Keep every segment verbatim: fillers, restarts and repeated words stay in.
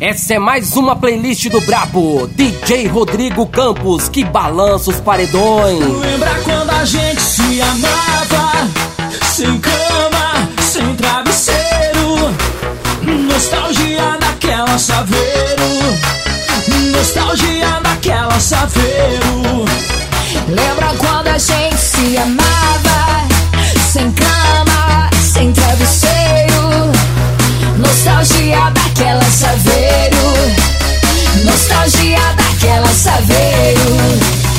Essa é mais uma playlist do Brabo, D J Rodrigo Campos, que balança os paredões. Lembra quando a gente se amava, sem cama, sem travesseiro, nostalgia daquela Saveiro, nostalgia daquela Saveiro. Lembra quando a gente se amava, sem cama, sem travesseiro, nostalgia daquela Saveiro, nostalgia daquela Saveiro.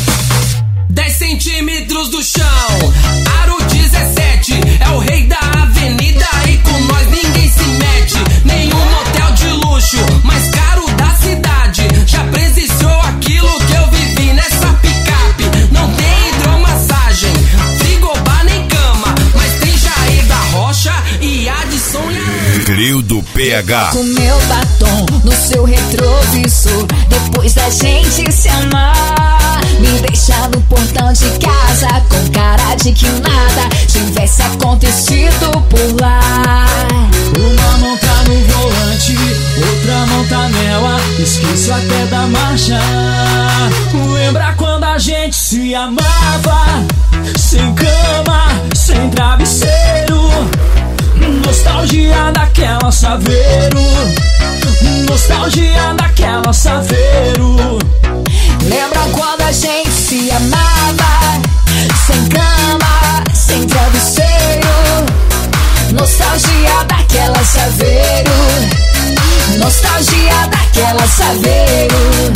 dez centímetros do chão, aro dezessete, é o rei da avenida e com nós ninguém se mete. Nenhum motel de luxo, mais caro da cidade, já presenciou aquilo que eu vivi nessa picape. Não tem hidromassagem, frigobar nem cama, mas tem Jair da Rocha e Adson e a... Trio do P H. Com meu batom no seu retrovisor, depois da gente se amar, me deixar no portão de casa com cara de que nada tivesse acontecido por lá. Uma mão tá no volante, outra mão tá nela, esqueço até da marcha. Lembra quando a gente se amava, sem cama, sem travesseiro, nostalgia daquela Saveiro, nostalgia daquela Saveiro. Lembra quando a gente se amava, sem cama, sem travesseiro, nostalgia daquela Saveiro, nostalgia daquela Saveiro.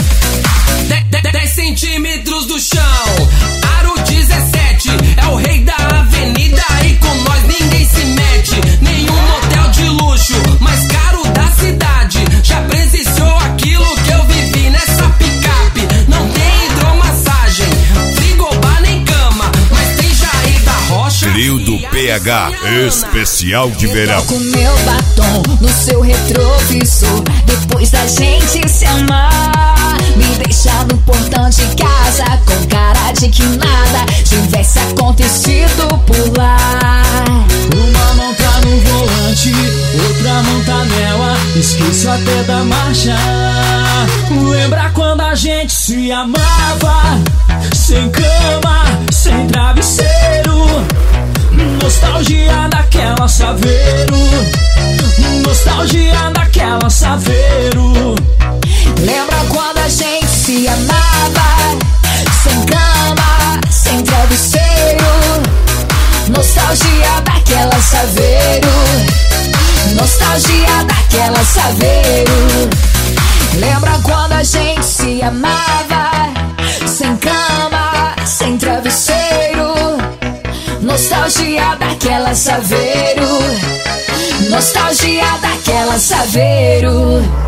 dez centímetros do chão, aro dezessete, é o rei da avenida e com nós ninguém se mete. Nenhum motel de luxo, mais caro da cidade, já presenciou aquilo que eu vivi nessa picape. Não tem hidromassagem, frigobar nem cama, mas tem Jair da Rocha. Trio do P H, especial de verão. Com meu batom no seu retrovisor, depois da gente se amar, me deixar no portão de casa com cara de que nada tivesse acontecido por lá. Uma mão tá no volante, outra mão tá nela, esqueço até da marcha. Lembra quando a gente se amava, sem cama, sem travesseiro, nostalgia daquela Saveiro, nostalgia daquela Saveiro. Lembra quando a gente se amava, sem cama, sem travesseiro, nostalgia daquela Saveiro, nostalgia daquela Saveiro. Lembra quando a gente se amava, sem cama, sem travesseiro, nostalgia daquela Saveiro, nostalgia daquela Saveiro.